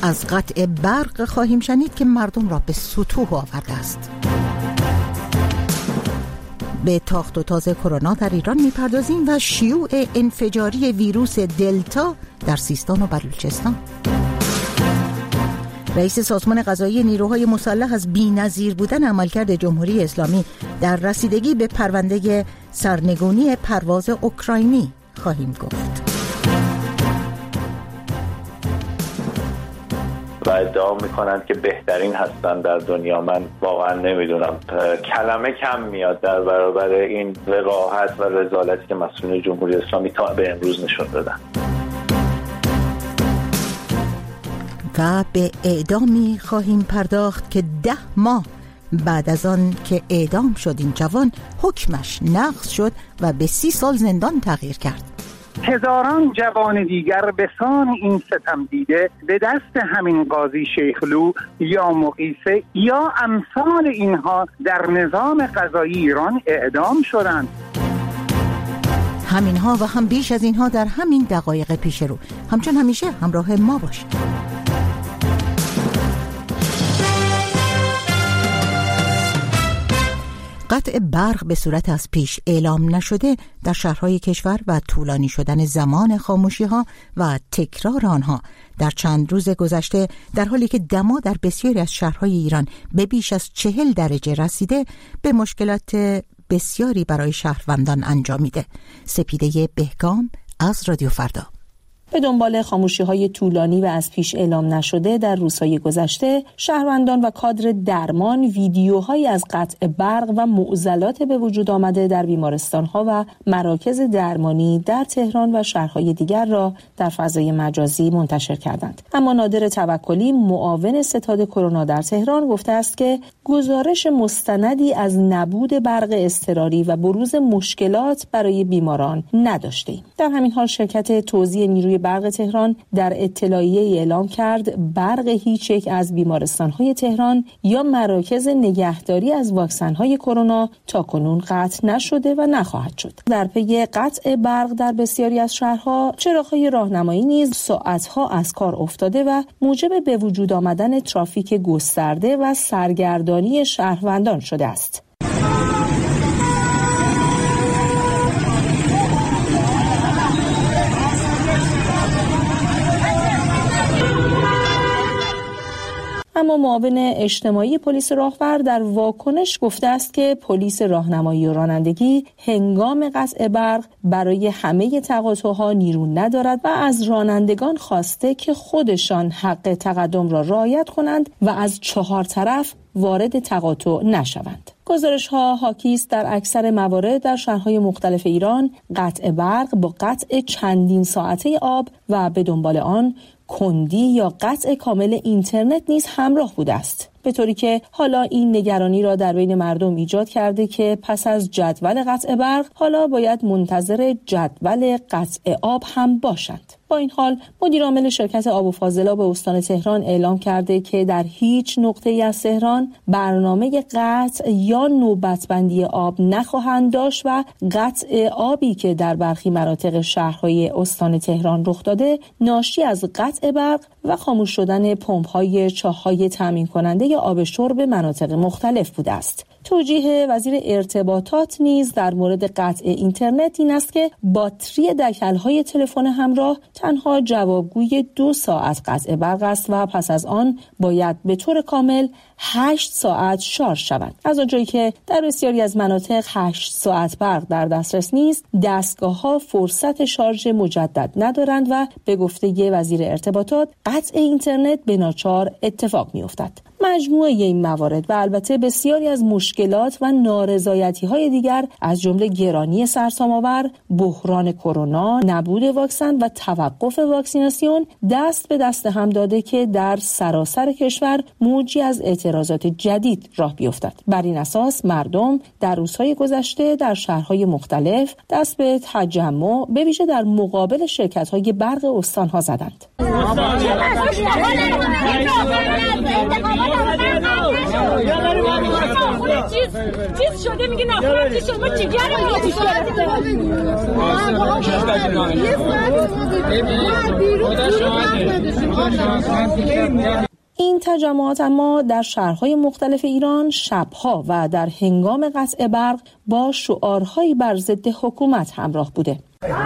از قطع برق خواهیم شنید که مردم را به ستوه آورده است. به تاخت و تاز کرونا در ایران میپردازیم و شیوع انفجاری ویروس دلتا در سیستان و بلوچستان. رئیس سازمان قضایی نیروهای مسلح از بی‌نظیر بودن عملکرد جمهوری اسلامی در رسیدگی به پرونده سرنگونی پرواز اوکراینی خواهیم گفت. و ادعا میکنند که بهترین هستن در دنیا. من واقعا نمیدونم، کلمه کم میاد در برابر این وقاحت و رذالتی که مسئولین جمهوری اسلامی تا به امروز نشون دادن. و به اعدامی خواهیم پرداخت که 10 ماه بعد از آن که اعدام شد این جوان، حکمش نقض شد و به 30 سال زندان تغییر کرد. هزاران جوان دیگر به سان این ستم دیده به دست همین قاضی شیخلو یا مقیسه یا امثال اینها در نظام قضایی ایران اعدام شدند. همینها و هم بیش از اینها در همین دقایق پیش رو. همچون همیشه همراه ما باشید. قطع برق به صورت از پیش اعلام نشده در شهرهای کشور و طولانی شدن زمان خاموشی‌ها و تکرار آنها در چند روز گذشته، در حالی که دما در بسیاری از شهرهای ایران به بیش از 40 درجه رسیده، به مشکلات بسیاری برای شهروندان انجامیده. سپیده بهگام از رادیو فردا. به دنبال خاموشی‌های طولانی و از پیش اعلام نشده در روزهای گذشته، شهروندان و کادر درمان ویدیوهایی از قطع برق و معضلات به وجود آمده در بیمارستان‌ها و مراکز درمانی در تهران و شهرهای دیگر را در فضای مجازی منتشر کردند. اما نادر توکلی، معاون ستاد کرونا در تهران، گفته است که گزارش مستندی از نبود برق اضطراری و بروز مشکلات برای بیماران نداشتیم. در همین حال شرکت توزیع نیروی برق تهران در اطلاعیه اعلام کرد برق هیچ یک از بیمارستان‌های تهران یا مراکز نگهداری از واکسن‌های کرونا تاکنون قطع نشده و نخواهد شد. در پی قطع برق در بسیاری از شهرها، چراغ‌های راهنمایی نیز ساعت‌ها از کار افتاده و موجب به وجود آمدن ترافیک گسترده و سرگردانی شهروندان شده است. اما معاون اجتماعی پلیس راهور در واکنش گفته است که پلیس راهنمایی و رانندگی هنگام قطع برق برای همه تقاطع‌ها نیرو ندارد و از رانندگان خواسته که خودشان حق تقدم را رعایت کنند و از 4 طرف وارد تقاطع نشوند. گزارش‌ها حاکی است در اکثر موارد در شهرهای مختلف ایران قطع برق با قطع چندین ساعته آب و به دنبال آن کندی یا قطع کامل اینترنت نیز همراه بوده است، به طوری که حالا این نگرانی را در بین مردم ایجاد کرده که پس از جدول قطع برق حالا باید منتظر جدول قطع آب هم باشند. با این حال مدیر عامل شرکت آب و فاضلاب استان تهران اعلام کرده که در هیچ نقطه‌ای از تهران برنامه قطع یا نوبتبندی آب نخواهند داشت و قطع آبی که در برخی مناطق شهرهای استان تهران رخ داده ناشی از قطع برق و خاموش شدن پمپ‌های چاه‌های تامین کننده آب شرب مناطق مختلف بوده است. توجیه وزیر ارتباطات نیز در مورد قطع اینترنت این است که باتری دکل‌های تلفن همراه تنها جوابگوی 2 ساعت قطع برق است و پس از آن باید به طور کامل 8 ساعت شارژ شود. از آنجایی که در بسیاری از مناطق 8 ساعت برق در دسترس نیست، دستگاه‌ها فرصت شارژ مجدد ندارند و به گفته وزیر ارتباطات قطع اینترنت به ناچار اتفاق می‌افتد. مجموعه این موارد و البته بسیاری از مشکلات و نارضایتی‌های دیگر از جمله گرانی سرسام‌آور، بحران کرونا، نبود واکسن و توقف واکسیناسیون دست به دست هم داده که در سراسر کشور موجی از اعتراضات جدید راه بیفتد. بر این اساس مردم در روزهای گذشته در شهرهای مختلف دست به تجمع به ویژه در مقابل شرکت‌های برق استان‌ها زدند. چیز شده میگه ناراحتی شما جیگر آتیش گرفته. این تجمعات اما در شهرهای مختلف ایران شبها و در هنگام قطع برق با شعارهایی بر ضد حکومت همراه بوده.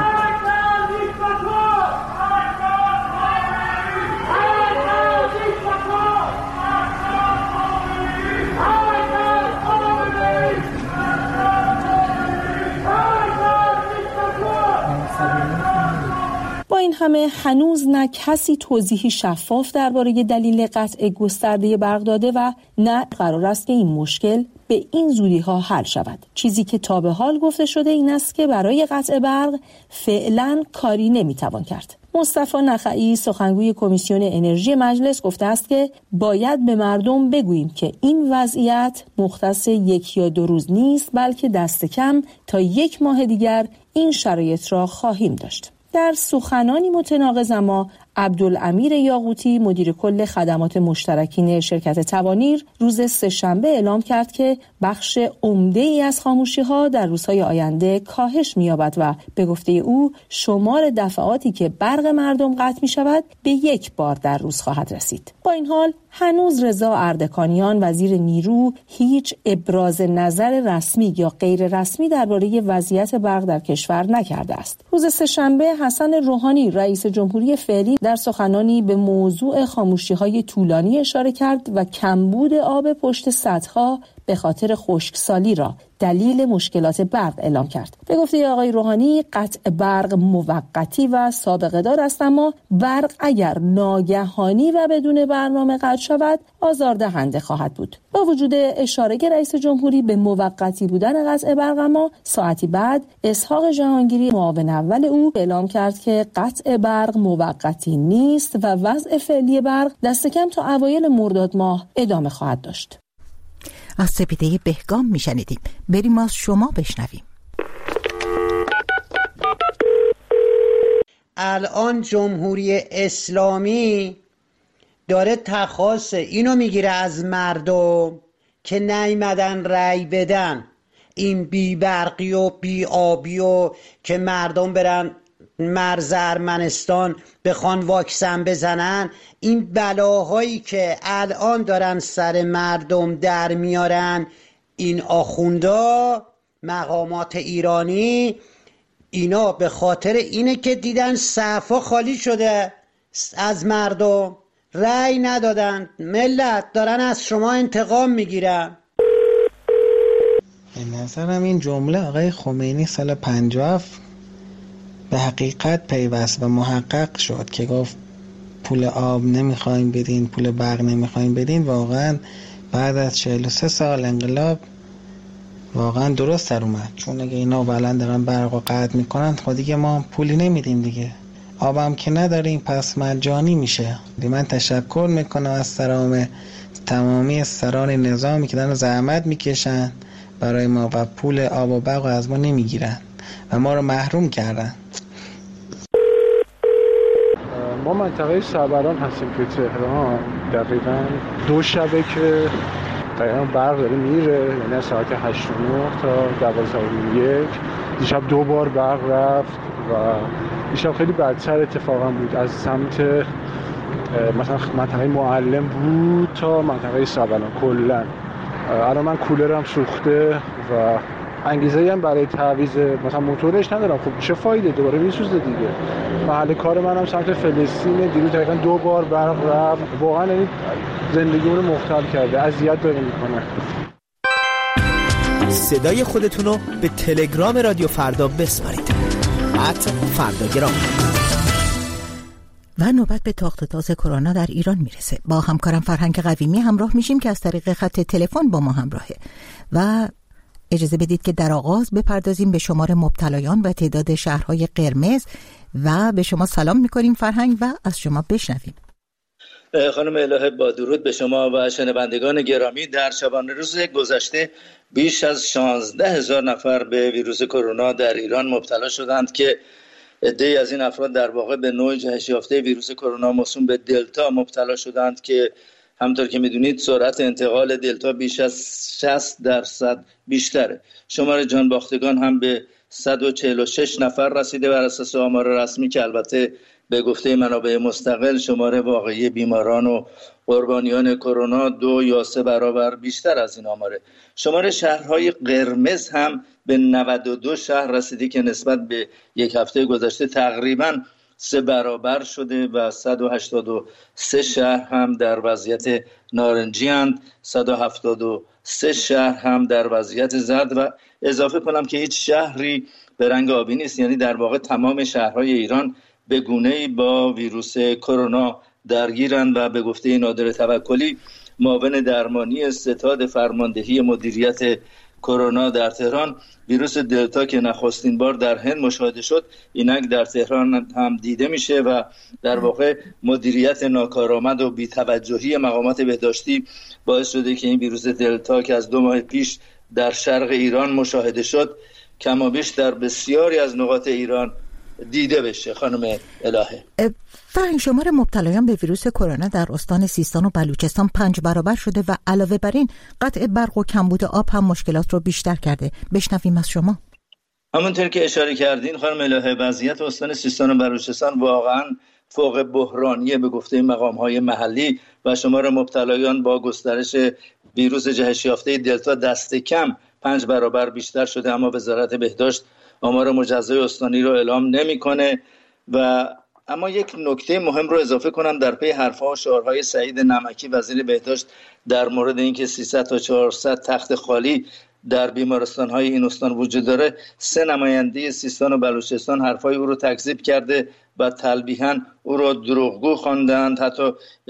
با این همه هنوز نه کسی توضیحی شفاف درباره دلیل قطع گسترده برق داده و نه قرار است که این مشکل به این زودی ها حل شود. چیزی که تا به حال گفته شده این است که برای قطع برق فعلا کاری نمیتوان کرد. مصطفی نخعی سخنگوی کمیسیون انرژی مجلس گفته است که باید به مردم بگوییم که این وضعیت مختص 1 یا 2 روز نیست، بلکه دست کم تا 1 ماه دیگر این شرایط را خواهیم داشت. در سخنانی متناقض اما عبدالامیر یاقوتی مدیر کل خدمات مشترکین شرکت توانیر روز سه‌شنبه اعلام کرد که بخش عمده‌ای از خاموشی‌ها در روزهای آینده کاهش می‌یابد و به گفته او شمار دفعاتی که برق مردم قطع می‌شود به 1 بار در روز خواهد رسید. با این حال هنوز رضا اردکانیان وزیر نیرو هیچ ابراز نظر رسمی یا غیر رسمی درباره وضعیت برق در کشور نکرده است. روز سه‌شنبه حسن روحانی رئیس جمهوری فعلی در سخنانی به موضوع خاموشی‌های طولانی اشاره کرد و کمبود آب پشت سدها به خاطر خشکسالی را دلیل مشکلات برق اعلام کرد. به گفته آقای روحانی قطع برق موقتی و سابقه دار است، اما برق اگر ناگهانی و بدون برنامه قطع شود آزاردهنده خواهد بود. با وجود اشاره رئیس جمهوری به موقتی بودن قطع برق، اما ساعتی بعد اسحاق جهانگیری معاون اول او اعلام کرد که قطع برق موقتی نیست و وضع فعلی برق دست کم تا اوایل مرداد ماه ادامه خواهد داشت. از سپیده بهگام میشنیدیم. بریم از شما بشنویم. الان جمهوری اسلامی داره تقاضا اینو میگیره از مردم که نیامدن رأی بدن، این بی برقی و بی آبی و که مردم برن مرز ارمنستان بخوان واکسن بزنن، این بلاهایی که الان دارن سر مردم در میارن این آخوندا مقامات ایرانی، اینا به خاطر اینه که دیدن صفا خالی شده از مردم، رأی ندادن، ملت دارن از شما انتقام میگیرن. به نظرم این جمله آقای خمینی سال 57 به حقیقت پیوست و محقق شد که گفت پول آب نمیخوایم بدین، پول برق نمیخوایم بدین. واقعا بعد از 43 سال انقلاب واقعا درست در اومد، چون اگه اینا بلند دارن برق رو قطع میکنن خود دیگه ما پولی نمیدیم دیگه، آبم که نداریم پس مجانی میشه. من تشکر میکنم از تمامی سران نظامی که دارن زحمت میکشن برای ما و پول آب و برق از ما نمیگیرن و ما رو محروم کردن. ما منطقه سبران هستیم که تهران دقیقاً 2 شبه که دقیقاً برق داره میره، یعنی ساعت 8 و 9 تا 12 و 1. دیشب 2 بار برق رفت و دیشب خیلی بدتر اتفاقا بود، از سمت مثلا منطقه معلم بود تا منطقه سبران کلاً. الان من کولرم سوخته و انگیزه‌ای هم برای تعویض مثلا موتورش ندارم. خب چه فایده، دوباره میسوزه دیگه. محل کار منم سمت فلسطین، دیروز دقیقاً 2 بار برق رفت. واقعا این زندگیمون رو مختل کرده، اذیت داره میکنه. صدای خودتون رو به تلگرام رادیو فردا بسپارید. @فرداگرام. و نوبت به تاخت و تاز کرونا در ایران میرسه. با همکارم فرهنگ قویمی همراه میشیم که از طریق خط تلفن با ما همراهه و اجازه بدید که در آغاز بپردازیم به شمار مبتلایان و تعداد شهرهای قرمز و به شما سلام میکنیم فرهنگ و از شما بشنویم. خانم الهه، با درود به شما و شنوندگان گرامی. در شبانه روز گذشته بیش از 16,000 نفر به ویروس کرونا در ایران مبتلا شدند که عده‌ای از این افراد در واقع به نوع جهش یافته ویروس کرونا موسوم به دلتا مبتلا شدند که همونطور که میدونید سرعت انتقال دلتا بیش از 60% بیشتره. شمار جان باختگان هم به 146 نفر رسیده بر اساس آمار رسمی که البته به گفته منابع مستقل شمار واقعی بیماران و قربانیان کرونا 2 یا 3 برابر بیشتر از این آماره. شمار شهرهای قرمز هم به 92 شهر رسیده که نسبت به یک هفته گذشته تقریباً 3 برابر شده و 183 شهر هم در وضعیت نارنجی اند، 173 شهر هم در وضعیت زرد و اضافه کنم که هیچ شهری به رنگ آبی نیست، یعنی در واقع تمام شهرهای ایران به گونه‌ای با ویروس کرونا درگیرند و به گفته نادر توکلی معاون درمانی ستاد فرماندهی مدیریت کرونا در تهران، ویروس دلتا که نخستین بار در هند مشاهده شد اینک در تهران هم دیده میشه و در واقع مدیریت ناکارآمد و بی‌توجهی مقامات بهداشتی باعث شده که این ویروس دلتا که از 2 ماه پیش در شرق ایران مشاهده شد کمابیش در بسیاری از نقاط ایران دیده بشه. خانم الهه، فرهنگ شمار مبتلایان به ویروس کرونا در استان سیستان و بلوچستان 5 برابر شده و علاوه بر این قطع برق و کمبود آب هم مشکلات رو بیشتر کرده. بشنویم از شما. همونطور که اشاره کردین خانم الهه، وضعیت استان سیستان و بلوچستان واقعا فوق بحرانیه به گفته مقام‌های محلی و شمار مبتلایان با گسترش ویروس جهش یافته دلتا دست کم 5 برابر بیشتر شده، اما وزارت بهداشت آمار مجزای استانی رو اعلام نمی‌کنه. و اما یک نکته مهم رو اضافه کنم در پی حرف‌ها و شعارهای سعید نمکی وزیر بهداشت در مورد اینکه 300 تا 400 تخت خالی در بیمارستان‌های این استان وجود داره، 3 نماینده سیستان و بلوچستان حرفای او رو تکذیب کرده و تلبیحاً او رو دروغگو خواندند. حتی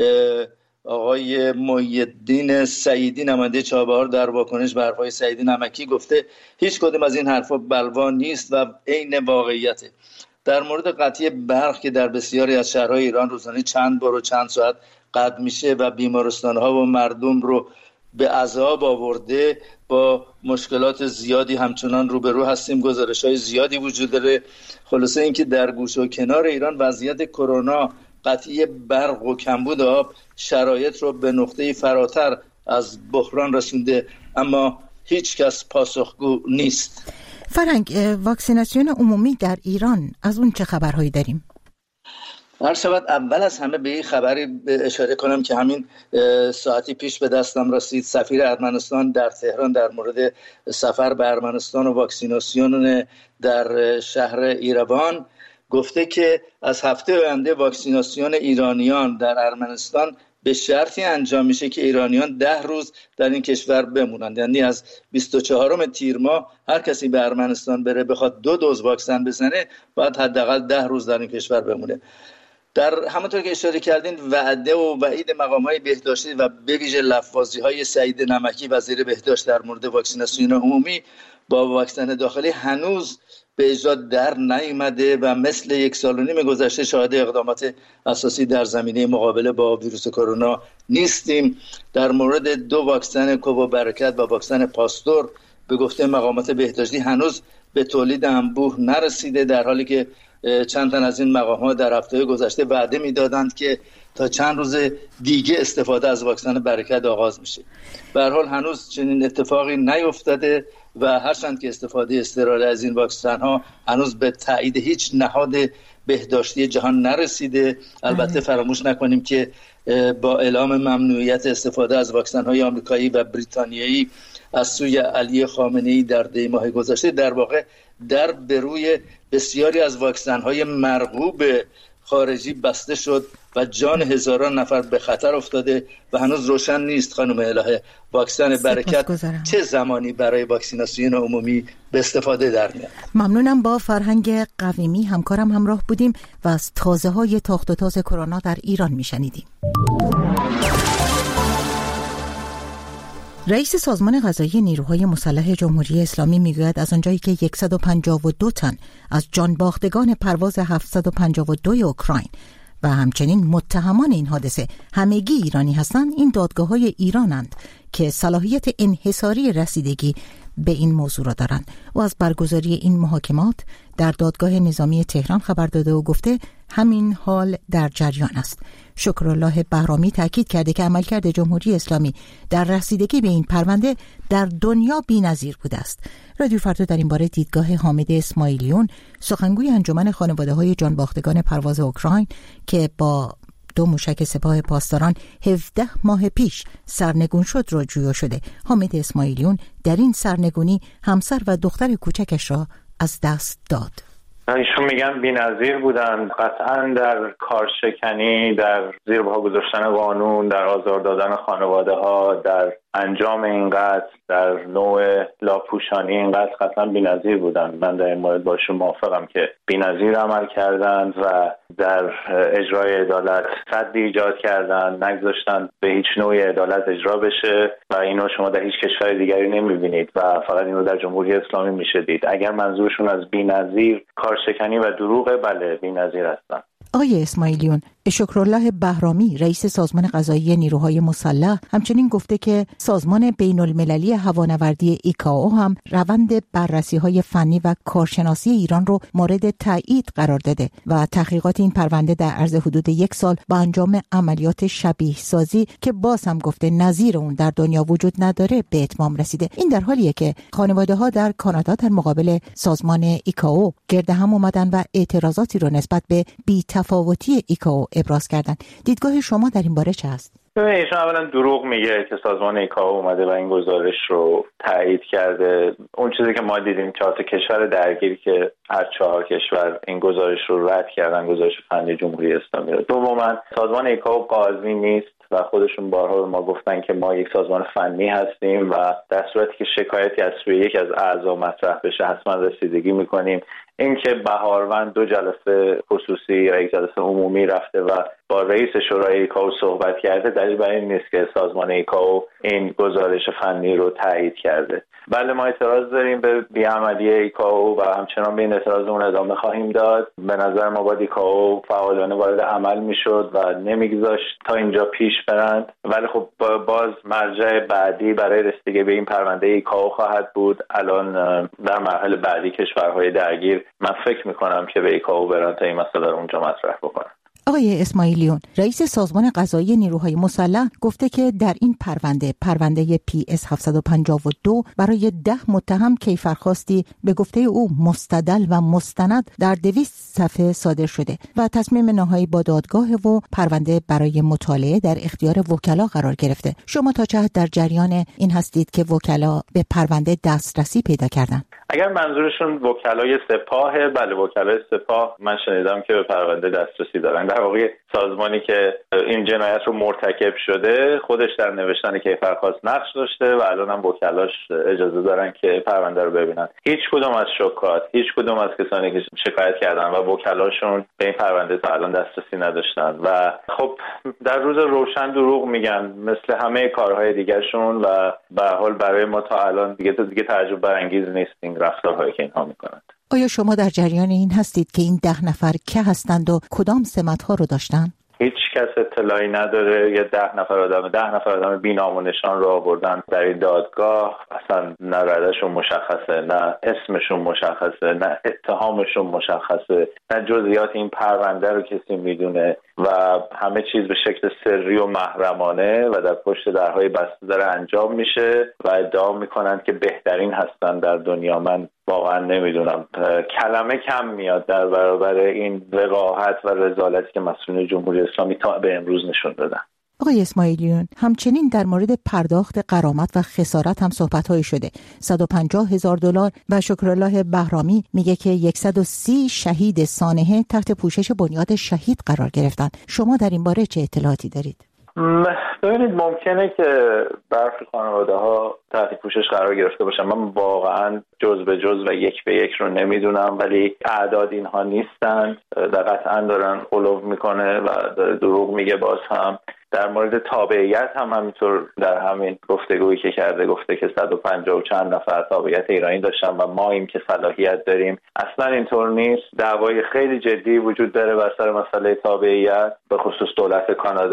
آقای محی‌الدین سعیدی نماینده چابهار در واکنش به حرفای سعید نمکی گفته هیچ کدوم از این حرفا بلوا نیست و عین واقعیته. در مورد قطعی برق که در بسیاری از شهرهای ایران روزانه چند بار و چند ساعت قطع میشه و بیمارستان‌ها و مردم رو به عذاب آورده، با مشکلات زیادی همچنان روبرو هستیم، گزارش‌های زیادی وجود داره. خلاصه اینکه در گوشه و کنار ایران وضعیت کرونا، قطعی برق و کمبود آب شرایط رو به نقطه فراتر از بحران رسونده، اما هیچ کس پاسخگو نیست. فرهنگ، واکسیناسیون عمومی در ایران از اون چه خبرهایی داریم؟ هر شود اول از همه به این خبری اشاره کنم که همین ساعتی پیش به دستم رسید. سفیر ارمنستان در تهران در مورد سفر به ارمنستان و واکسیناسیون در شهر ایروان گفته که از هفته آینده واکسیناسیون ایرانیان در ارمنستان به شرطی انجام میشه که ایرانیان 10 روز در این کشور بمونند. یعنی از 24 تیر ماه هر کسی به ارمنستان بره بخواد 2 دوز واکسن بزنه باید حداقل 10 روز در این کشور بمونه. در همونطور که اشاره کردین وعده و وعید مقام‌های بهداشتی و به ویژه لفاظی‌های سعید نمکی وزیر بهداشت در مورد واکسیناسیون عمومی با واکسن داخلی هنوز به اجرا در نیامده و مثل 1 سال و نیم گذشته شاهد اقدامات اساسی در زمینه مقابله با ویروس کرونا نیستیم. در مورد 2 واکسن کووابرکت و واکسن پاستور به گفته مقامات بهداشتی هنوز به تولید انبوه نرسیده، در حالی که چند تن از این مقام‌ها در هفته گذشته وعده می‌دادند که تا چند روز دیگه استفاده از واکسن برکت آغاز میشه. به هر حال هنوز چنین اتفاقی نیفتاده و هرچند که استفاده اضطراری از این واکسن‌ها هنوز به تایید هیچ نهاد بهداشتی جهان نرسیده. البته فراموش نکنیم که با اعلام ممنوعیت استفاده از واکسن‌های آمریکایی و بریتانیایی از سوی علی خامنه‌ای در دی ماه گذشته در واقع در به روی بسیاری از واکسن‌های مرغوب خارجی بسته شد و جان هزاران نفر به خطر افتاده و هنوز روشن نیست خانم الهه واکسن برکت چه زمانی برای واکسیناسیون عمومی به استفاده در میاد. ممنونم. با فرهنگ قویمی همکارم همراه بودیم و از تازه‌های تاخت و تاز کرونا در ایران میشنیدیم. رئیس سازمان قضایی نیروهای مسلح جمهوری اسلامی میگوید از آنجایی که 152 تن از جانباختگان پرواز 752 اوکراین و همچنین متهمان این حادثه همگی ایرانی هستند، این دادگاه‌های ایرانند که صلاحیت انحصاری رسیدگی به این موضوع را دارند و از برگزاری این محاکمات در دادگاه نظامی تهران خبر داده و گفته همین حال در جریان است. شکرالله بهرامی تاکید کرده که عملکرد جمهوری اسلامی در رسیدگی به این پرونده در دنیا بی‌نظیر بوده است. رادیو فردا در این باره دیدگاه حامد اسماعیلیون، سخنگوی انجمن خانواده‌های جانباختگان پرواز اوکراین که با 2 موشک سپاه پاسداران 17 ماه پیش سرنگون شد را جویا شده. حامد اسماعیلیون در این سرنگونی همسر و دختر کوچکش را از دست داد. ایشون میگن بی‌نظیر بودن، قطعاً در کارشکنی، در زیر پا گذاشتن قانون، در آزار دادن خانواده ها، در انجام این قتل، در نوع لاپوشانی این قتل قطعاً بی‌نظیر بودن. من در این مورد باشون موافقم که بی‌نظیر عمل کردند و در اجرای عدالت سدی ایجاد کردند، نگذاشتن به هیچ نوع عدالت اجرا بشه و اینو شما در هیچ کشور دیگری نمیبینید و فقط اینو در جمهوری اسلامی میشه دید. اگر منظورشون از بی‌نظیر کارشکنی و دروغ، بله بی‌نظیر هستن. آقای اسماعیلیون، شکرالله بهرامی رئیس سازمان قضایی نیروهای مسلح همچنین گفته که سازمان بین المللی هوانوردی ایکائو هم روند بررسی‌های فنی و کارشناسی ایران رو مورد تایید قرار داده و تحقیقات این پرونده در عرض حدود 1 سال با انجام عملیات شبیه سازی که باز هم گفته نظیر اون در دنیا وجود نداره به اتمام رسیده. این در حالیه که خانواده‌ها در کانادا در مقابل سازمان ایکائو گرد هم اومدن و اعتراضاتی رو نسبت به بی‌تفاوتی ایکائو ابراز کردن. دیدگاه شما در این باره چه است؟ ایشون اولا دروغ میگه که سازمان ایکائو اومده و این گزارش رو تایید کرده. اون چیزی که ما دیدیم 4 کشور درگیر که هر 4 کشور این گزارش رو رد کردن، گزارش فنی جمهوری اسلامی رو. دوما سازمان ایکائو قاضی نیست و خودشون بارها به ما گفتن که ما یک سازمان فنی هستیم و در صورتی که شکایتی از سوی یک از اعضا مطرح بشه حتما رسیدگی میکنیم. اینکه بهاروند 2 جلسه خصوصی یا 1 جلسه عمومی رفته و با رئیس شورای ایکائو صحبت کرده دلیل بر این نیست که سازمان ایکائو این گزارش فنی رو تایید کرده. بله ما اعتراض داریم به بی‌عملی ایکائو و همچنان به این اعتراضمون ادامه خواهیم داد. به نظر ما باید ایکائو فعالانه وارد عمل میشد و نمیگذاشت تا اینجا پیش برند. ولی خب باز مرجع بعدی برای رسیدگی به این پرونده ایکائو خواهد بود. الان در مرحله بعدی کشورهای درگیر من فکر میکنم که به ایکائو برن تا این مسئله رو اونجا مطرح بکنن. آقای اسماعیلیون، رئیس سازمان قضایی نیروهای مسلح گفته که در این پرونده PS 752 برای 10 متهم کیفرخواستی به گفته او مستدل و مستند در 200 صفحه صادر شده و تصمیم نهایی با دادگاه و پرونده برای مطالعه در اختیار وکلا قرار گرفته. شما تا چه حد در جریان این هستید که وکلا به پرونده دسترسی پیدا کردن؟ اگر منظورشون وکلای سپاه، بله وکلای سپاه من شنیدم که به پرونده دسترسی دارن. در واقع سازمانی که این جنایت رو مرتکب شده خودش در نوشتن کیفرخواست نقش داشته و الان هم وکلاش اجازه دارن که پرونده رو ببینن. هیچ کدوم از شکات، هیچ کدوم از کسانی که شکایت کردن و وکلاشون به این پرونده تا الان دسترسی نداشتن و خب در روز روشن دروغ میگن مثل همه کارهای دیگرشون و به هر حال برای ما تا الان دیگه تعجب برانگیز نیست این رفتارهایی که اینها میکنند. آیا شما در جریان این هستید که این 10 نفر که هستند و کدام سمت‌ها رو داشتن؟ هیچ کس اطلاعی نداره. یا 10 نفر آدم بی‌نام و نشان رو آوردن در این دادگاه. اصلا نه ردشون مشخصه، نه اسمشون مشخصه، نه اتهامشون مشخصه، نه جزئیات این پرونده رو کسی میدونه و همه چیز به شکل سری و محرمانه و در پشت درهای بسته داره انجام میشه و ادعا میکنند که بهترین هستن در دنیا. من واقعا نمیدونم، کلمه کم میاد در برابر این وقاحت و رذالتی که مسئولین جمهوری اسلامی تا به امروز نشون دادن. آقای اسماعیلیون، همچنین در مورد پرداخت غرامت و خسارت هم صحبت‌هایی شده. $150,000 و شکرالله بهرامی میگه که 130 شهید سانحه تحت پوشش بنیاد شهید قرار گرفتن. شما در این باره چه اطلاعاتی دارید؟ ببینید ممکنه که برخی خانواده‌ها تحت پوشش قرار گرفته باشن. من واقعا جز به جز و یک به یک رو نمیدونم، ولی اعداد اینها نیستند. در قطعا دارن غلو میکنه و داره دروغ میگه. باز هم در مورد تابعیت هم همینطور در همین گفتگویی که کرده گفته که 150 و چند نفر تابعیت ایرانی داشتن و ما این که صلاحیت داریم. اصلا اینطور نیست. دعوای خیلی جدی وجود داره بر سر مسئله تابعیت، به خصوص دولت کانادا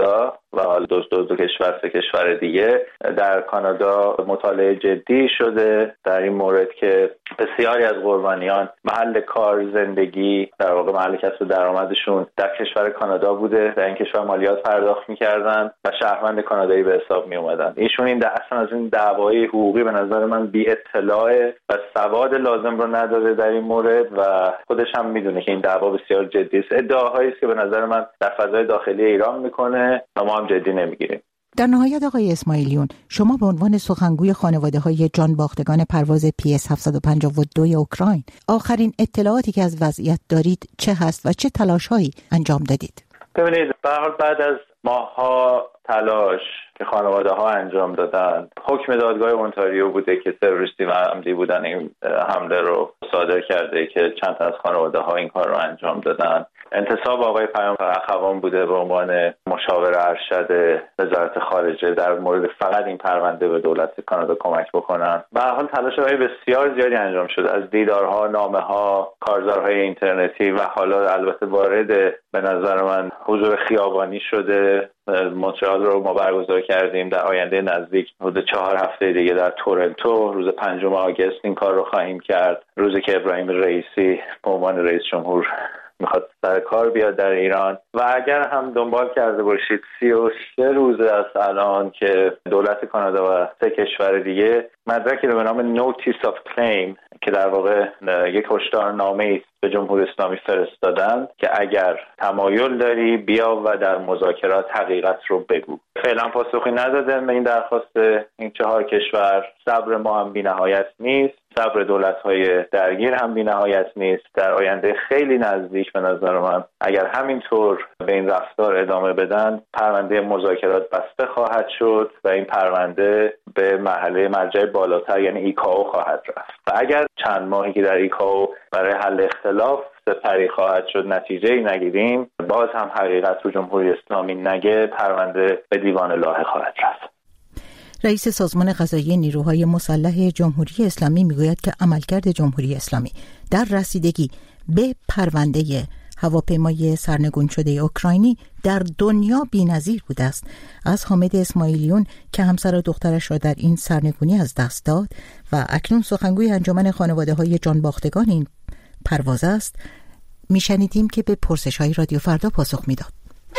و دو کشور سه کشور دیگه در کانادا مطالعه جدی شده در این مورد که بسیاری از قربانیان محل کار، زندگی، در واقع محل کسب درآمدشون در کشور کانادا بوده، در این کشور مالیات پرداخت می‌کردن و شهروند کانادایی به حساب می‌اومدن. ایشون اصلا از این دعوای حقوقی به نظر من بی اطلاع و سواد لازم رو نداره در این مورد و خودش هم میدونه که این دعوا بسیار جدی است. ادعاهایی است که به نظر من در فضای داخلی ایران میکنه و ما هم جدی نمیگیریم. در نهایت آقای اسماعیلیون، شما به عنوان سخنگوی خانواده‌های جان باختگان پرواز PS 752 اوکراین، آخرین اطلاعاتی که از وضعیت دارید چه هست و چه تلاش‌هایی انجام دادید؟ ببینید، به هر حال بعد از ماه‌ها تلاش که خانواده‌ها انجام دادن، حکم دادگاه اونتاریو بوده که تروریستی و عمدی بودن این حمله رو صادر کرده که چند تا از خانواده‌ها این کار رو انجام دادن. انتصاب آقای پیامبر اخوان بوده به عنوان مشاور ارشد وزارت خارجه در مورد فقط این پرونده به دولت کانادا کمک بکنن. به هر حال تلاش‌های بسیار زیادی انجام شده، از دیدارها، نامه‌ها، کارزارهای اینترنتی و حالا البته وارد به نظر من حضور خیابانی شده. مونترال رو ما برگزار کردیم، در آینده نزدیک حدود 4 هفته دیگه در تورنتو روز 5 آگوست این کار رو خواهیم کرد، روزی که ابراهیم رئیسی به عنوان رئیس جمهور میخواد سر کار بیاد در ایران. و اگر هم دنبال کرده باشید 33 روز از الان که دولت کانادا و 3 کشور دیگه مدرکی رو به نام نوتیس آف کلیم که در واقع یک هشدارنامه است به جمهوری اسلامی فرستادن که اگر تمایل داری بیا و در مذاکرات حقیقت رو بگو. فعلا پاسخی ندادن به این درخواست این 4 کشور. صبر ما هم بی‌نهایت نیست، صبر دولت‌های درگیر هم بی‌نهایت نیست. در آینده خیلی نزدیک به نظر من اگر همینطور به این رفتار ادامه بدن، پرونده مذاکرات بسته خواهد شد و این پرونده به مرحله مرجع بالاتر یعنی ایکائو خواهد رفت. و اگر چند ماهی که در ایکائو برای حل اختلاف سپری خواهد شد نتیجه‌ای نگیریم، باز هم حقیقت رو جمهوری اسلامی نگه، پرونده به دیوان لاهه خواهد رفت. رئیس سازمان قضایی نیروهای مسلح جمهوری اسلامی میگوید که عملکرد جمهوری اسلامی در رسیدگی به پرونده هواپیمای سرنگون شده اوکراینی در دنیا بی‌نظیر بوده است. از حامد اسماعیلیون که همسر و دخترش را در این سرنگونی از دست داد و اکنون سخنگوی انجمن خانواده‌های جان باختگان این پرواز است، میشنیدیم که به پرسش‌های رادیو فردا پاسخ میداد.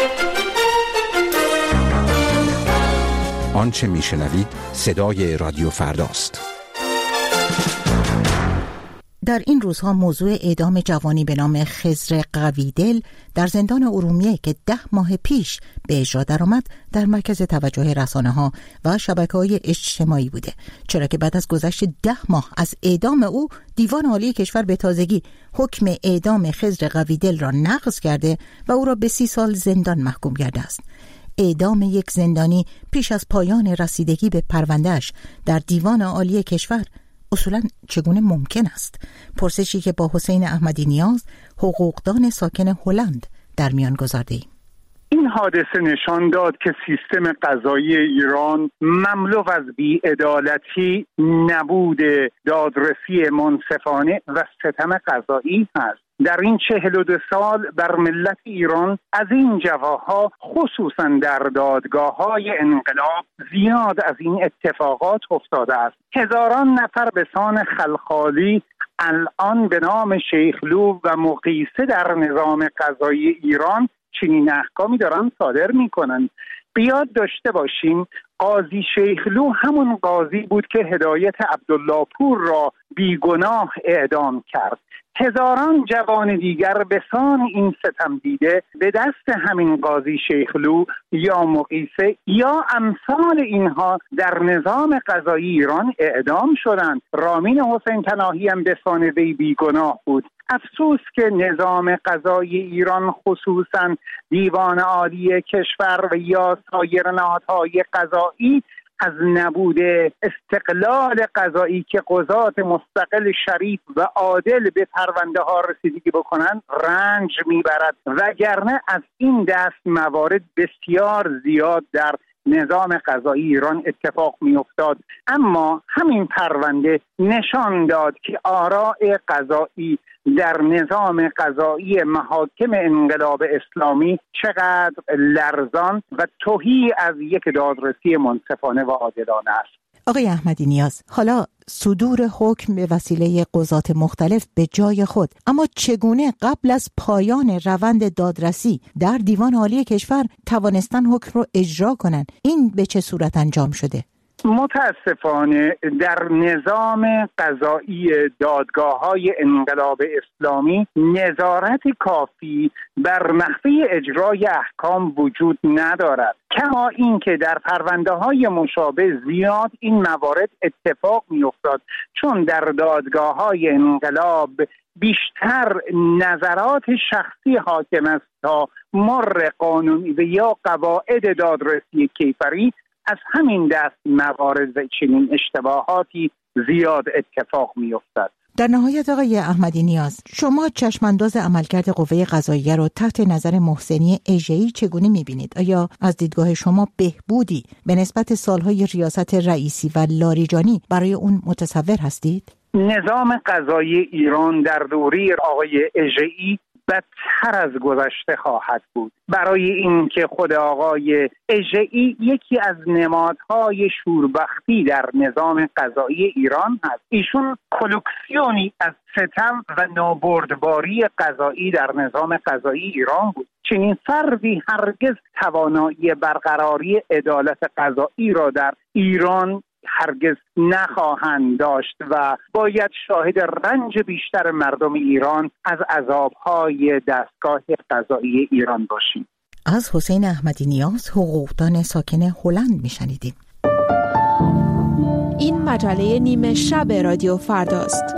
آنچه میشنوید صدای رادیو فرداست. در این روزها موضوع اعدام جوانی به نام خضر قویدل در زندان ارومیه که 10 ماه پیش به اجرا درآمد در مرکز توجه رسانه‌ها و شبکه‌های اجتماعی بوده، چرا که بعد از گذشت 10 ماه از اعدام او دیوان عالی کشور به تازگی حکم اعدام خضر قویدل را نقض کرده و او را به 30 سال زندان محکوم کرده است. اعدام یک زندانی پیش از پایان رسیدگی به پرونده‌اش در دیوان عالی کشور اصولاً چگونه ممکن است؟ پرسشی که با حسین احمدی نیاز، حقوقدان ساکن هلند، در میان گذارده‌ایم. این حادثه نشان داد که سیستم قضایی ایران مملو از بی‌عدالتی، نبود دادرسی منصفانه و ستم قضایی است. در این 42 سال بر ملت ایران از این جواها خصوصا در دادگاه‌های انقلاب زیاد از این اتفاقات افتاده است. هزاران نفر به سان خلخالی الان به نام شیخلو و مقیسه در نظام قضایی ایران چنین احکامی دارن صادر می‌کنند. بیاد داشته باشیم قاضی شیخلو همون قاضی بود که هدایت عبدالله پور را بیگناه اعدام کرد. هزاران جوان دیگر به سان این ستم دیده به دست همین قاضی شیخلو یا مقیسه یا امثال اینها در نظام قضایی ایران اعدام شدند. رامین حسین پناهی هم به سان وی بیگناه بود. افسوس که نظام قضایی ایران خصوصا دیوان عالی کشور و یا سایر نهادهای قضایی از نبود استقلال قضایی که قضات مستقل شریف و عادل به پرونده ها رسیدگی بکنند رنج میبرد، وگرنه از این دست موارد بسیار زیاد در نظام قضایی ایران اتفاق میافتاد. اما همین پرونده نشان داد که آراء قضایی در نظام قضایی محاکم انقلاب اسلامی چقدر لرزان و تهی از یک دادرسی منصفانه و عادلانه است. آقای احمدی نیاز، حالا صدور حکم به وسیله قضات مختلف به جای خود، اما چگونه قبل از پایان روند دادرسی در دیوان عالی کشور توانستن حکم رو اجرا کنند؟ این به چه صورت انجام شده؟ متاسفانه در نظام قضایی دادگاه‌های انقلاب اسلامی نظارت کافی بر نحوه اجرای احکام وجود ندارد، کما اینکه در پرونده‌های مشابه زیاد این موارد اتفاق می‌افتاد، چون در دادگاه‌های انقلاب بیشتر نظرات شخصی حاکم است تا مر قانونی و یا قواعد دادرسی کیفری. از همین دست موارد و چنین اشتباهاتی زیاد اتفاق می‌افتد. در نهایت آقای احمدی نیاز، شما چشمانداز عملکرد قوه قضاییه رو تحت نظر محسنی اژه‌ای چگونه می‌بینید؟ آیا از دیدگاه شما بهبودی به نسبت سالهای ریاست رئیسی و لاریجانی برای اون متصور هستید؟ نظام قضایی ایران در دوره آقای اژه‌ای بدتر از گذشته خواهد بود، برای اینکه خود آقای اژه‌ای یکی از نمادهای شوربختی در نظام قضایی ایران هست. ایشون کلکسیونی از ستم و نابردباری قضایی در نظام قضایی ایران بود. چنین فردی هرگز توانایی برقراری عدالت قضایی را در ایران هرگز نخواهند داشت و باید شاهد رنج بیشتر مردم ایران از عذابهای دستگاه قضایی ایران باشیم. از حسین احمدی نیاز، حقوقدان ساکن هلند میشنیدیم. این مجله نیمه شب رادیو فرداست.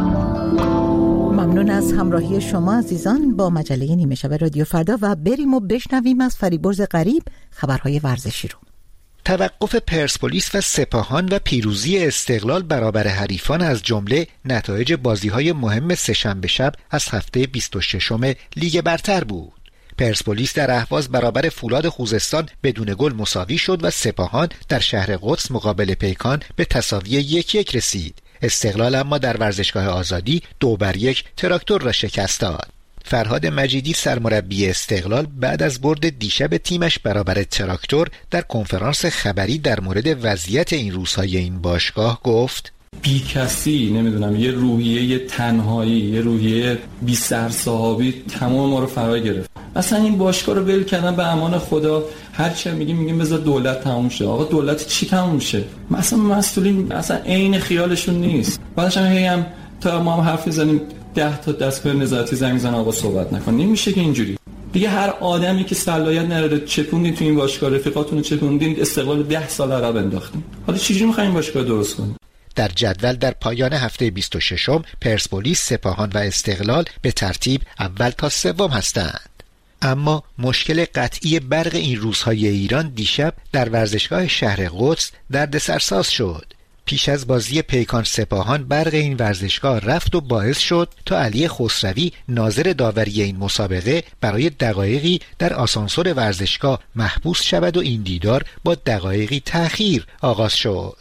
ممنون از همراهی شما عزیزان با مجله نیمه شب رادیو فردا و بریم و بشنویم از فریبرز غریب خبرهای ورزشی رو. توقف پرسپولیس و سپاهان و پیروزی استقلال برابر حریفان از جمله نتایج بازی‌های مهم سه‌شنبه شب از هفته 26م لیگ برتر بود. پرسپولیس در اهواز برابر فولاد خوزستان بدون گل مساوی شد و سپاهان در شهر قدس مقابل پیکان به تساوی 1-1 رسید. استقلال اما در ورزشگاه آزادی 2-1 تراکتور را شکست داد. فرهاد مجیدی سرمربی استقلال بعد از برد دیشب تیمش برابر تراکتور در کنفرانس خبری در مورد وضعیت این روزهای این باشگاه گفت: بی کسی، نمیدونم، یه روحیه، یه تنهایی، یه روحیه بی سرصاحبی تمام ما رو فرا گرفت. اصلا این باشگاه رو ول کردن به امان خدا. هر چه میگیم بذار دولت تموم شه. آقا دولت چی تموم میشه؟ مثلا مسئولین اصلا عین خیالشون نیست. بعدش هم تا ما هم حرف میزنیم 10 تا دستگاه نظارتی زنگ میزنن آقا صحبت نکن. نمیشه که اینجوری. دیگه هر آدمی که صلاحیت نداره چپوندین تو این باشگاه، رفیقاتونو چپوندین، استقلال 10 سال عقب انداختین. حالا چجوری میخواین باشگاه درست کنین؟ در جدول در پایان هفته 26م پرسپولیس، سپاهان و استقلال به ترتیب اول تا سوم هستند. اما مشکل قطعی برق این روزهای ایران دیشب در ورزشگاه شهر قدس دردسرساز شد. پیش از بازی پیکان سپاهان برق این ورزشگاه رفت و باعث شد تا علی خسروی ناظر داوری این مسابقه برای دقایقی در آسانسور ورزشگاه محبوس شود و این دیدار با دقایقی تأخیر آغاز شد.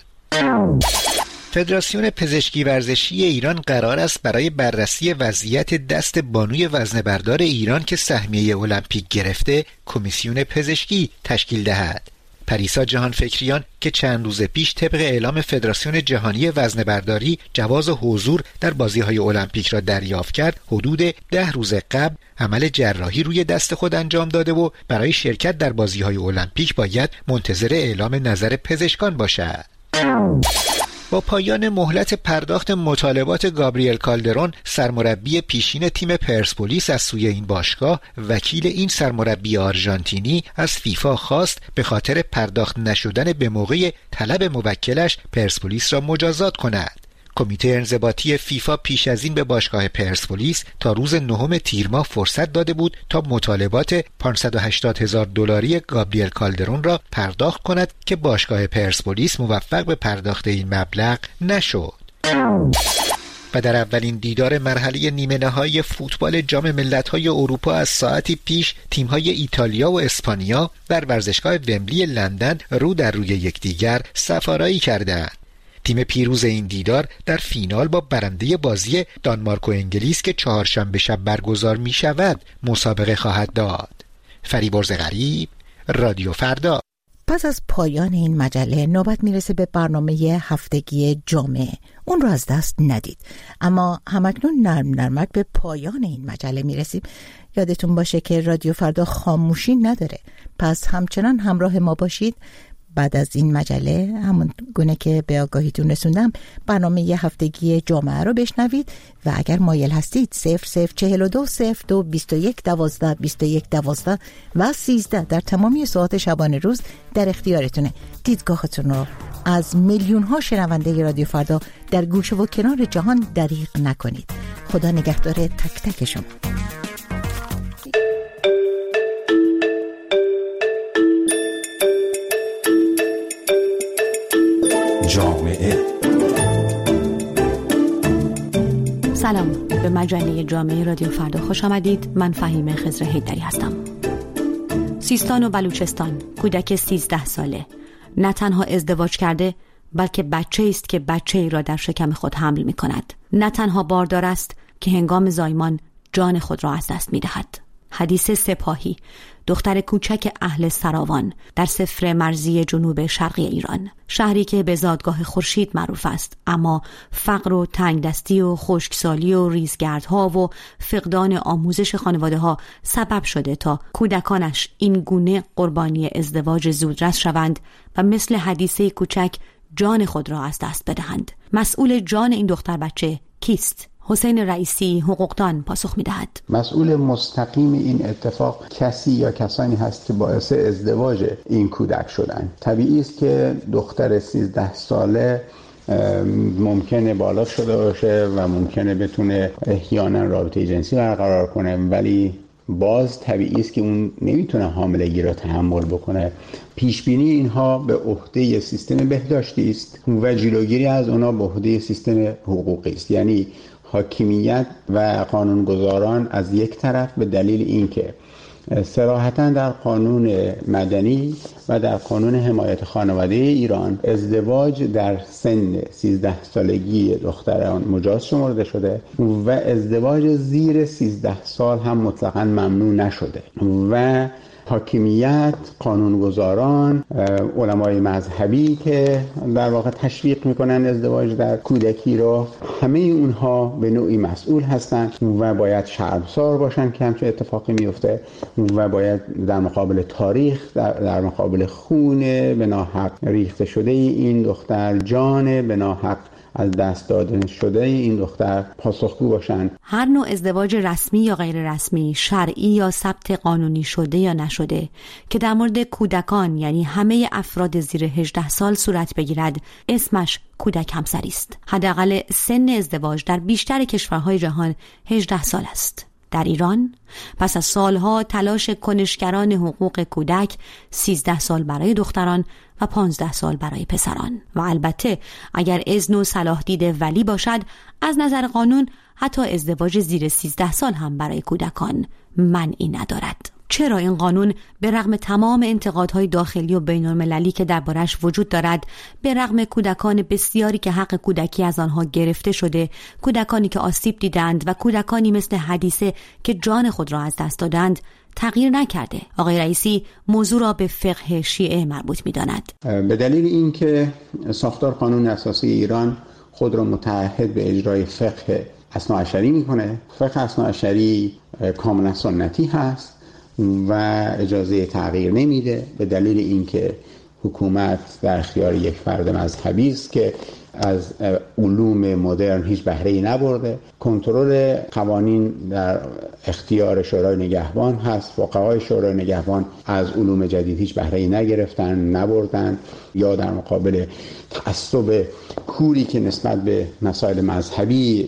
فدراسیون پزشکی ورزشی ایران قرار است برای بررسی وضعیت دست بانوی وزنه‌بردار ایران که سهمیه المپیک گرفته کمیسیون پزشکی تشکیل دهد. پریسا جهانفکریان که چند روز پیش طبق اعلام فدراسیون جهانی وزنه‌برداری جواز حضور در بازی‌های المپیک را دریافت کرد، حدود 10 روز قبل عمل جراحی روی دست خود انجام داده و برای شرکت در بازی‌های المپیک باید منتظر اعلام نظر پزشکان باشد. با پایان مهلت پرداخت مطالبات گابریل کالدرون سرمربی پیشین تیم پرسپولیس از سوی این باشگاه، وکیل این سرمربی آرژانتینی از فیفا خواست به خاطر پرداخت نشدن به موقع طلب موکلش پرسپولیس را مجازات کند. کمیته انضباطی فیفا پیش از این به باشگاه پرسپولیس تا روز 9 تیر ماه فرصت داده بود تا مطالبات $580,000 گابریل کالدرون را پرداخت کند که باشگاه پرسپولیس موفق به پرداخت این مبلغ نشد. و در اولین دیدار مرحله نیمه نهایی فوتبال جام ملت‌های اروپا از ساعتی پیش تیم‌های ایتالیا و اسپانیا در ورزشگاه ومبلی لندن رو در روی یکدیگر صف‌آرایی کردند. تیم پیروز این دیدار در فینال با برنده بازی دانمارک و انگلیس که چهارشنبه شب برگزار می شود مسابقه خواهد داد. فریبرز غریب، رادیو فردا. پس از پایان این مجله نوبت میرسه به برنامه هفتگی جامعه. اون رو از دست ندید. اما همکنون نرمک به پایان این مجله میرسیم. یادتون باشه که رادیو فردا خاموشی نداره. پس همچنان همراه ما باشید. بعد از این مجله همون گونه که به آگاهیتون رسوندم برنامه هفتگی جامعه رو بشنوید و اگر مایل هستید 0042 02 21 12 21 12 و 13 در تمامی ساعات شبانه روز در اختیارتونه. دیدگاهتون رو از میلیون ها شنونده رادیو فردا در گوشه و کنار جهان دریغ نکنید. خدا نگهدار تک تک شما. جامعه. سلام، به مجله جامعه رادیو فردا خوش آمدید. من فهیمه خضر حیدری هستم. سیستان و بلوچستان، کودک 13 ساله نه تنها ازدواج کرده بلکه بچه‌ای است که بچه‌ای را در شکم خود حمل می‌کند. نه تنها باردار است که هنگام زایمان جان خود را از دست می‌دهد. حدیث سپاهی، دختر کوچک اهل سراوان در صفر مرزی جنوب شرقی ایران، شهری که به زادگاه خورشید معروف است، اما فقر و تنگدستی و خشکسالی و ریزگردها و فقدان آموزش خانواده‌ها سبب شده تا کودکانش این گونه قربانی ازدواج زودرس شوند و مثل حدیثه کوچک جان خود را از دست بدهند. مسئول جان این دختر بچه کیست؟ حسین رئیسی حقوقدان پاسخ می‌دهد. مسئول مستقیم این اتفاق کسی یا کسانی هست که باعث ازدواج این کودک شدن. طبیعی است که دختر 13 ساله ممکنه بالغ شده باشه و ممکنه بتونه احیانا رابطه جنسی برقرار کنه، ولی باز طبیعی است که اون نمیتونه حاملگی را تحمل بکنه. پیش بینی اینها به عهده سیستم بهداشتی است و جلوگیری از اونها به عهده سیستم حقوقی است. یعنی حاکمیت و قانونگذاران از یک طرف به دلیل اینکه صراحتاً در قانون مدنی و در قانون حمایت خانواده ایران ازدواج در سن 13 سالگی دختران مجاز شمرده شده و ازدواج زیر 13 سال هم مطلقاً ممنوع نشده و حاکمیت، قانونگذاران، علمای مذهبی که در واقع تشویق میکنن ازدواج در کودکی رو، همه اونها به نوعی مسئول هستن و باید شرمسار باشن که همچه اتفاقی میفته و باید در مقابل تاریخ، در مقابل خون به ناحق ریخته شده این دختر، جان به ناحق از دست داده شده این دختر پاسخگو باشند. هر نوع ازدواج رسمی یا غیر رسمی، شرعی یا ثبت قانونی شده یا نشده که در مورد کودکان یعنی همه افراد زیر 18 سال صورت بگیرد، اسمش کودک همسری است. حداقل سن ازدواج در بیشتر کشورهای جهان 18 سال است. در ایران پس از سالها تلاش کنشگران حقوق کودک 13 سال برای دختران و 15 سال برای پسران و البته اگر اذن و صلاح دید ولی باشد، از نظر قانون حتی ازدواج زیر 13 سال هم برای کودکان منعی ندارد. چرا این قانون به رغم تمام انتقادهای داخلی و بین‌المللی که دربارش وجود دارد، به رغم کودکان بسیاری که حق کودکی از آنها گرفته شده، کودکانی که آسیب دیدند و کودکانی مثل حدیثه که جان خود را از دست دادند، تغییر نکرده؟ آقای رئیسی موضوع را به فقه شیعه مربوط می‌داند. به دلیل اینکه ساختار قانون اساسی ایران خود را متعهد به اجرای فقه اثناعشری می‌کنه. فقه اثناعشری کاملا سنتی هست و اجازه تغییر نمیده، به دلیل اینکه حکومت در اختیار یک فرد مذهبی است که از علوم مدرن هیچ بهره‌ای نبرده. کنترل قوانین در اختیار شورای نگهبان هست. فقهای شورای نگهبان از علوم جدید هیچ بهره‌ای نگرفتن، نبردن، یا در مقابل تعصب کوری که نسبت به مسائل مذهبی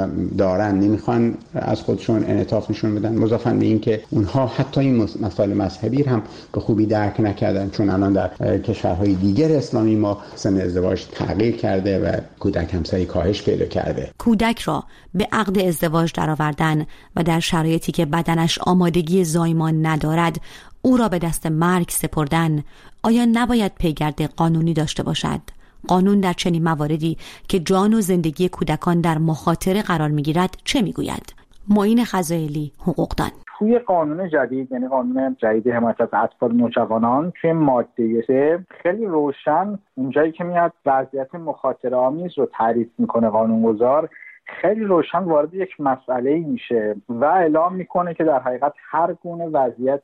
دارن نمیخوان از خودشون انعطاف نشون بدن. مضافاً به این که اونها حتی این مسائل مذهبی هم به خوبی درک نکردن، چون الان در کشورهای دیگر اسلامی ما سن ازدواج تغییر کرده و کودک همسری کاهش پیدا کرده. کودک را به عقد ازدواج درآوردن و در شرایطی که بدنش آمادگی زایمان ندارد او را به دست مرگ سپردن، آیا نباید پیگرد قانونی داشته باشد؟ قانون در چنین مواردی که جان و زندگی کودکان در مخاطره قرار می‌گیرد چه می‌گوید؟ معین خزائلی، حقوقدان. توی قانون جدید، یعنی قانون جدید حمایت از اطفال نوجوانان، توی ماده 3 خیلی روشن اونجایی که میاد وضعیت مخاطره آمیز رو تعریف میکنه قانونگذار، خیلی روشن وارد یک مسئله میشه و اعلام میکنه که در حقیقت هر گونه وضعیت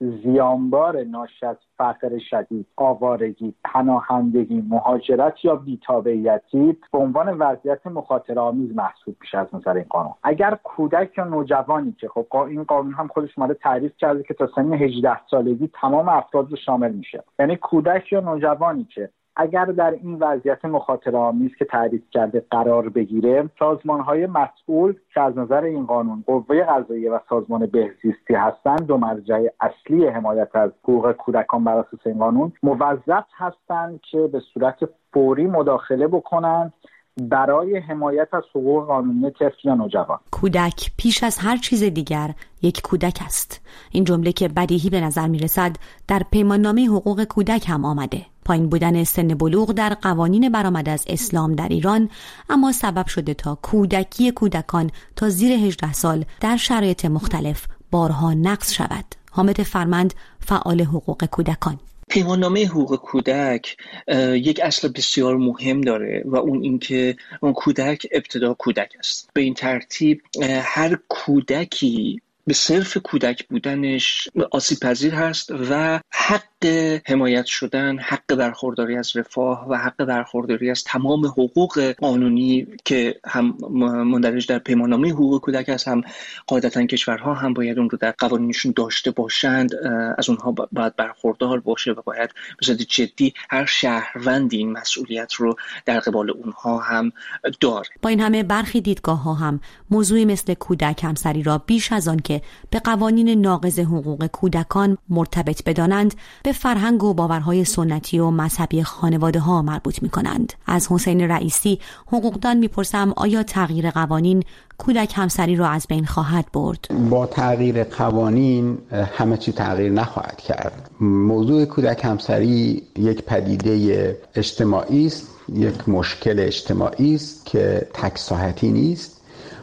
زیانبار ناشی از فقر شدید، آوارگی، پناهندگی، مهاجرت یا بی‌تابعیتی به عنوان وضعیت مخاطره آمیز محسوب میشه از نظر این قانون. اگر کودک یا نوجوانی که خب این قانون هم خودش اومده تعریف کرده که تا سن 18 سالگی تمام افراد رو شامل میشه، یعنی کودک یا نوجوانی که اگر در این وضعیت مخاطره آمیز که تعریف کرده قرار بگیره، سازمان‌های مسئول که از نظر این قانون قوه قضاییه و سازمان بهزیستی هستند، دو مرجع اصلی حمایت از حقوق کودکان بر اساس این قانون، موظف هستند که به صورت فوری مداخله بکنند برای حمایت از حقوق قانونی طفل یا نوجوان. کودک پیش از هر چیز دیگر یک کودک است. این جمله که بدیهی به نظر می رسد در پیماننامه حقوق کودک هم آمده. پایین بودن سن بلوغ در قوانین برآمده از اسلام در ایران اما سبب شده تا کودکی کودکان تا زیر 18 سال در شرایط مختلف بارها نقض شود. حامد فرمند، فعال حقوق کودکان: پیماننامه حقوق کودک یک اصل بسیار مهم داره و اون اینکه اون کودک ابتدا کودک است. به این ترتیب هر کودکی به صرف کودک بودنش آسیب پذیر هست و حق حمایت شدن، حق برخورداری از رفاه و حق برخورداری از تمام حقوق قانونی که هم مندرج در پیماننامه حقوق کودک است، هم قاعدتاً کشورها هم باید اون رو در قوانینشون داشته باشند، از اونها باید برخوردار باشه و باید به صورت جدی هر شهروندی این مسئولیت رو در قبال اونها هم داره. با این همه برخی دیدگاه‌ها هم موضوعی مثل کودک همسری را بیش از آن که به قوانین ناقض حقوق کودکان مرتبط بدانند به فرهنگ و باورهای سنتی و مذهبی خانواده‌ها مربوط می‌کنند. از حسین رئیسی، حقوقدان، می‌پرسم آیا تغییر قوانین کودک همسری را از بین خواهد برد؟ با تغییر قوانین همه چی تغییر نخواهد کرد. موضوع کودک همسری یک پدیده اجتماعی است، یک مشکل اجتماعی است که تک ساحتی نیست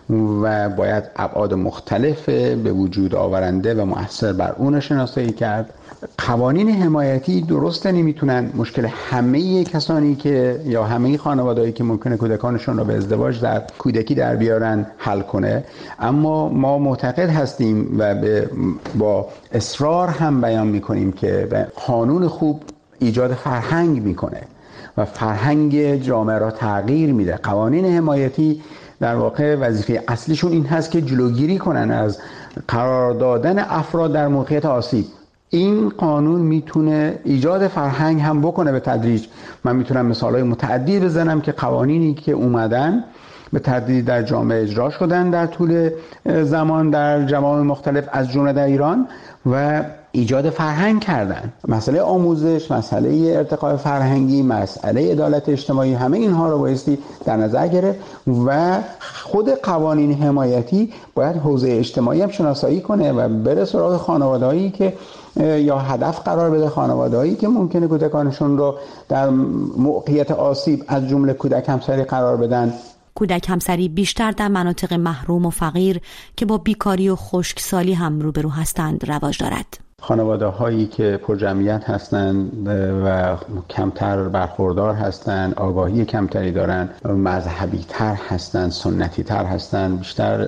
و باید ابعاد مختلف به وجود آورنده و مؤثر بر اون شناسایی کرد. قوانین حمایتی درسته نمیتونن مشکل همه کسانی که یا همه خانوادهایی که ممکنه کودکانشون رو به ازدواج در کودکی در بیارن حل کنه، اما ما معتقد هستیم و با اصرار هم بیان میکنیم که قانون خوب ایجاد فرهنگ میکنه و فرهنگ جامعه را تغییر میده. قوانین حمایتی در واقع وظیفه اصلیشون این هست که جلوگیری کنن از قرار دادن افراد در موقعیت آسیب. این قانون میتونه ایجاد فرهنگ هم بکنه به تدریج. من میتونم مثالهای متعددی بزنم که قوانینی که اومدن به تدریج در جامعه اجرا شدن در طول زمان در جوامع مختلف از جمله در ایران و ایجاد فرهنگ کردن. مسئله آموزش، مسئله ارتقاء فرهنگی، مسئله عدالت اجتماعی، همه اینها رو بایستی در نظر گرفت و خود قوانین حمایتی باید حوزه اجتماعی هم شناسایی کنه و بره سراغ خانوادهایی که یا هدف قرار بده خانوادهایی که ممکنه کودکانشون رو در موقعیت آسیب از جمله کودک همسری قرار بدن. کودک همسری بیشتر در مناطق محروم و فقیر که با بیکاری و خشکسالی هم روبرو هستند رواج دارد. خانواده هایی که پرجمعیت هستند و کمتر برخوردار هستند، آگاهی کمتری دارند، مذهبی تر هستند، سنتی تر هستند، بیشتر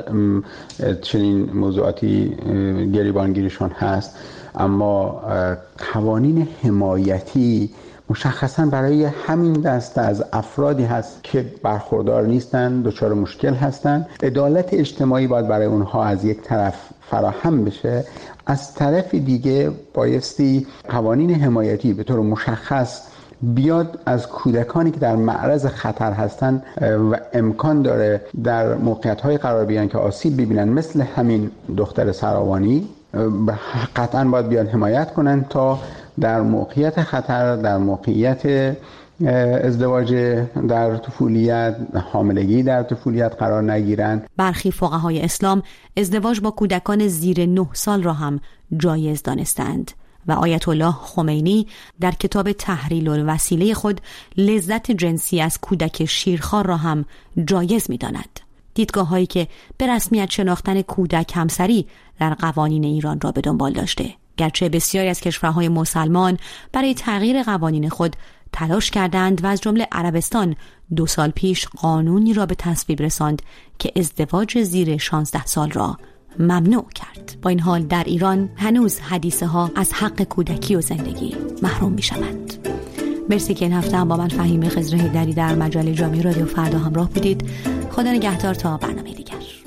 چنین موضوعاتی گریبانگیرشون هست. اما قوانین حمایتی مشخصاً برای همین دسته از افرادی هست که برخوردار نیستند، دچار مشکل هستند. عدالت اجتماعی باید برای اونها از یک طرف فراهم بشه، از طرف دیگه بایستی قوانین حمایتی به طور مشخص بیاد از کودکانی که در معرض خطر هستند و امکان داره در موقعیت‌های قرار بگیرن که آسیب ببینن، مثل همین دختر سراوانی، قطعاً باید بیان حمایت کنن تا در موقعیت خطر، در موقعیت ازدواج در طفولیت، حاملگی در طفولیت قرار نگیرند. برخی فقهای اسلام ازدواج با کودکان زیر 9 سال را هم جایز دانستند. و آیت الله خمینی در کتاب تحریل الوسیله خود لذت جنسی از کودک شیرخوار را هم جایز می‌داند. دیدگاه‌هایی که به رسمیت شناختن کودک همسری در قوانین ایران را به دنبال داشته، گرچه بسیاری از کشورهای مسلمان برای تغییر قوانین خود تلاش کردند و از جمله عربستان 2 سال پیش قانونی را به تصویب رساند که ازدواج زیر 16 سال را ممنوع کرد. با این حال در ایران هنوز حدیثه ها از حق کودکی و زندگی محروم می شوند. مرسی که این هفته هم با من فهیم خضر حیدری در مجله جامعه رادیو فردا همراه بودید. خدا نگهدار تا برنامه دیگر.